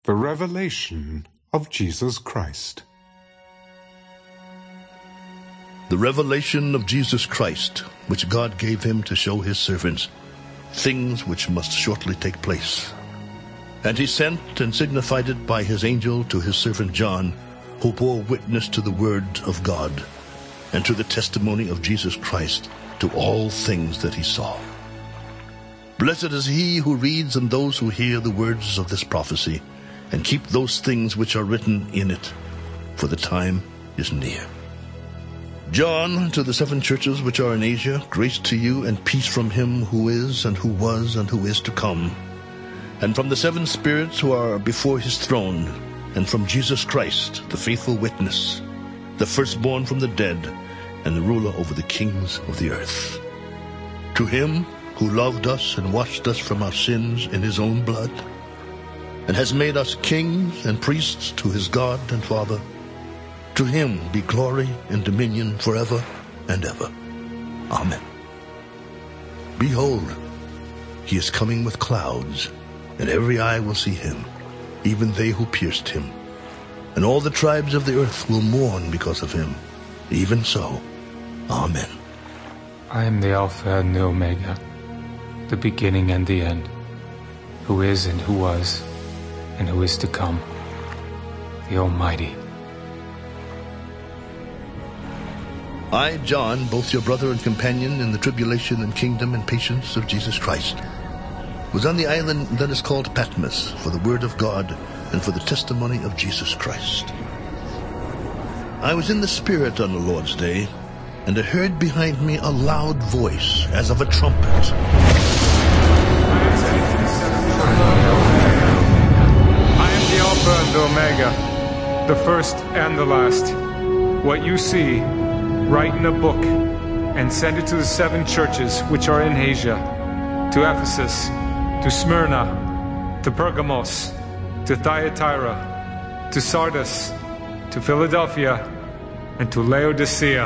The revelation of Jesus Christ. The revelation of Jesus Christ, which God gave him to show his servants things which must shortly take place. And he sent and signified it by his angel to his servant John, who bore witness to the word of God, and to the testimony of Jesus Christ, to all things that he saw. Blessed is he who reads and those who hear the words of this prophecy, and keep those things which are written in it, for the time is near. John, to the 7 churches which are in Asia, grace to you and peace from him who is, and who was, and who is to come, and from the 7 spirits who are before his throne, and from Jesus Christ, the faithful witness, the firstborn from the dead, and the ruler over the kings of the earth. To him who loved us and washed us from our sins in his own blood, and has made us kings and priests to his God and Father, to him be glory and dominion forever and ever. Amen. Behold, he is coming with clouds, and every eye will see him, even they who pierced him. And all the tribes of the earth will mourn because of him. Even so, Amen. I am the Alpha and the Omega, the beginning and the end, who is and who was and who is to come, the Almighty. I, John, both your brother and companion in the tribulation and kingdom and patience of Jesus Christ, was on the island that is called Patmos for the word of God and for the testimony of Jesus Christ. I was in the Spirit on the Lord's day, and I heard behind me a loud voice as of a trumpet. I am the Alpha and the Omega, the first and the last. What you see, write in a book, and send it to the 7 churches which are in Asia, to Ephesus, to Smyrna, to Pergamos, to Thyatira, to Sardis, to Philadelphia, and to Laodicea.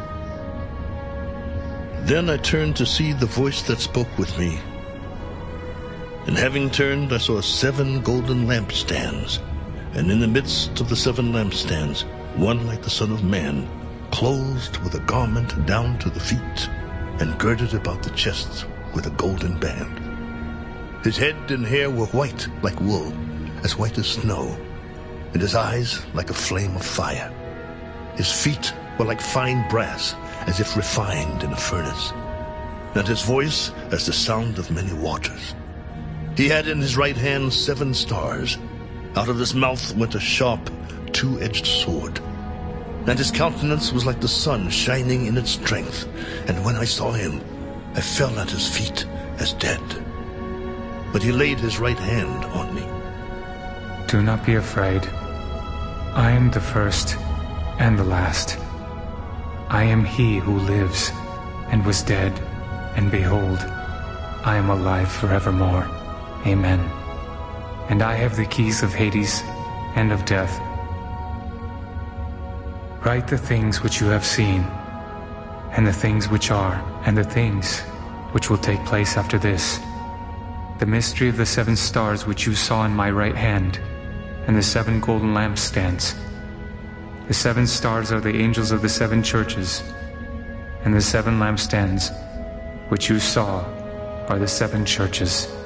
Then I turned to see the voice that spoke with me. And having turned, I saw 7 golden lampstands, and in the midst of the 7 lampstands, one like the Son of Man, clothed with a garment down to the feet, and girded about the chest with a golden band. His head and hair were white like wool, as white as snow, and his eyes like a flame of fire. His feet were like fine brass, as if refined in a furnace, and his voice as the sound of many waters. He had in his right hand 7 stars. Out of his mouth went a sharp, 2-edged sword. And his countenance was like the sun shining in its strength. And when I saw him, I fell at his feet as dead. But he laid his right hand on me. Do not be afraid. I am the first and the last. I am he who lives and was dead, and behold, I am alive forevermore. Amen. And I have the keys of Hades and of death. Write the things which you have seen, and the things which are, and the things which will take place after this. The mystery of the 7 stars which you saw in my right hand, and the 7 golden lampstands. The 7 stars are the angels of the 7 churches, and the 7 lampstands which you saw are the 7 churches.